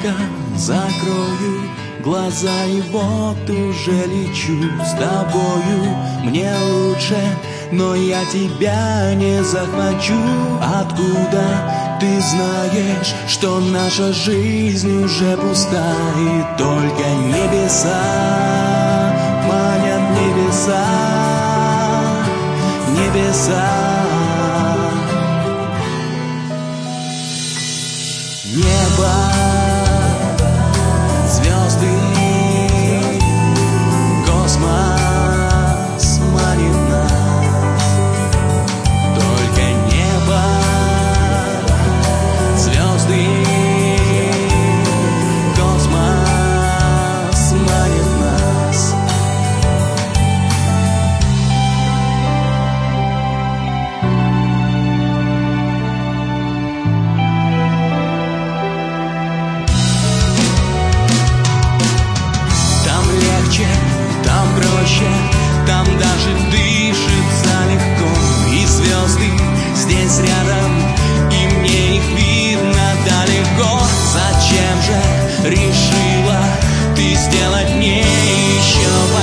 только закрою глаза, и вот уже лечу с тобою. Мне лучше, но я тебя не захвачу. Откуда ты знаешь, что наша жизнь уже пуста, и только небеса манят, небеса, небеса. Небо, звезды, космос манит нас. Только небо, звезды, космос манит нас. Там проще, там даже дышится легко. И звезды здесь рядом, и мне их видно далеко. Зачем же решила ты сделать мне еще